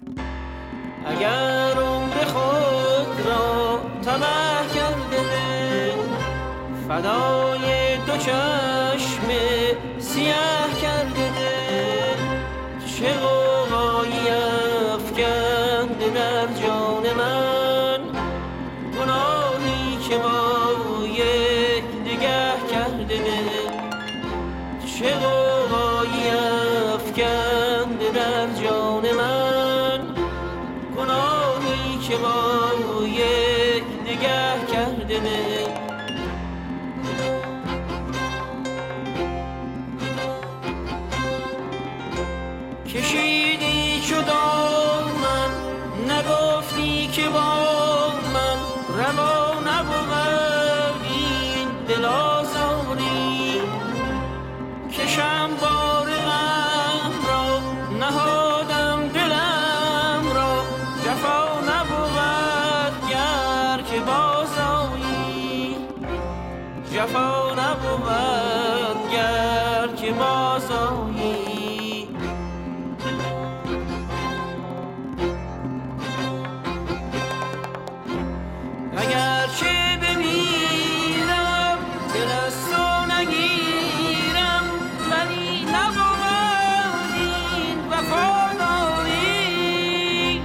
اگر عمر خود را تباه کرده فدای دو چشم سیاه کرده چه غوغایی افکنده در جان من گناهی که با یک نگه کرده چه غوغایی افکنده در جان من گناهی که با یک نگه کرده کشیدی چو دامن نگفتی که با من روا نبود این دل آزاری کشم بار غم را نهادم دلم را جفا نبود گر که بازایی جفا نبود گر که بازایی اگرچه بمیرم دل از تو نگیرم ولی نبود این وفاداری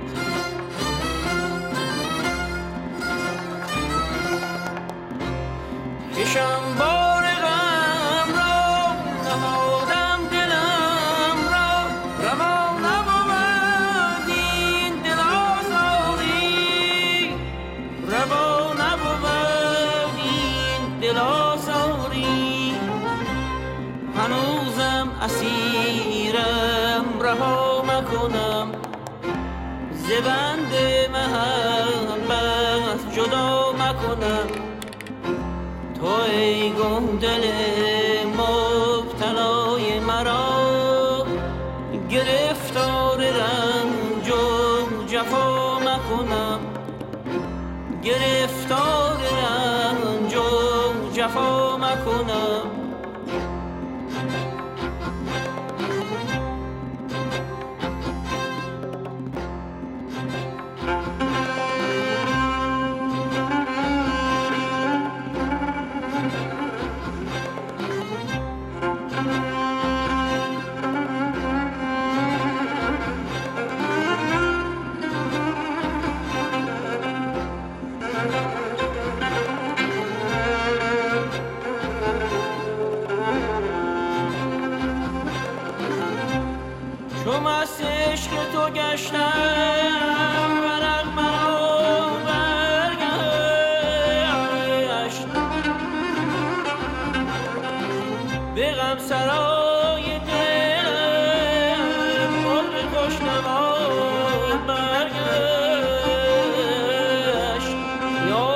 کشم بار غم را نهادم دلم را روا نبود این دل آزاری روا نبود این دل آزاری هنوزم اسیرم رها مکنم ز بند محبت جدا مکنم تو ای گم دل مبتلای مرا گرفتار رنج و جفا مکنم گرفتار رنج و جفا مکنم چو مست عشق تو گشتم ورق مرا برگشت به غم سرای دلم مرغ خوشنوای برگشت یا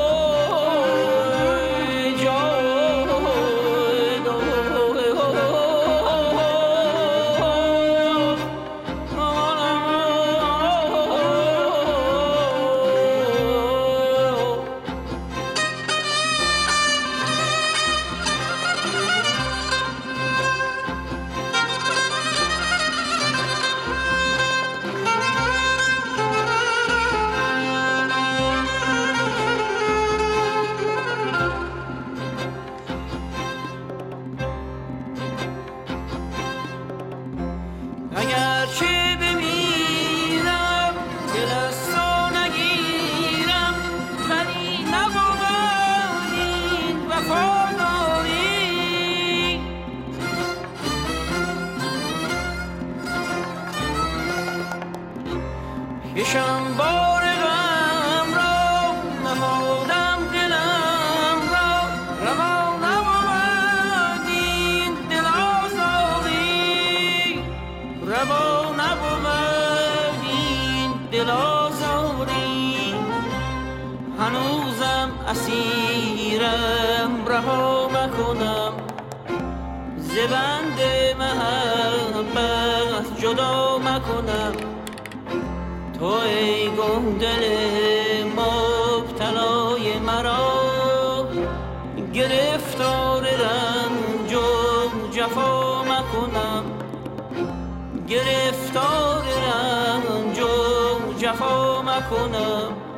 اگرچه بمیرم دل از تو نگیرم ولی نبود این وفاداری کشم بار غم را نهادم دلم را روا نبود این دل آزاری روا نبود این دل آزاری هنوزم اسیرم رها مکنم ز بند محبت جدا مکنم تو ای گم دل مبتلای مرا گرفتار رنج و جفا مکنم گرفتار رنج جفا مکنم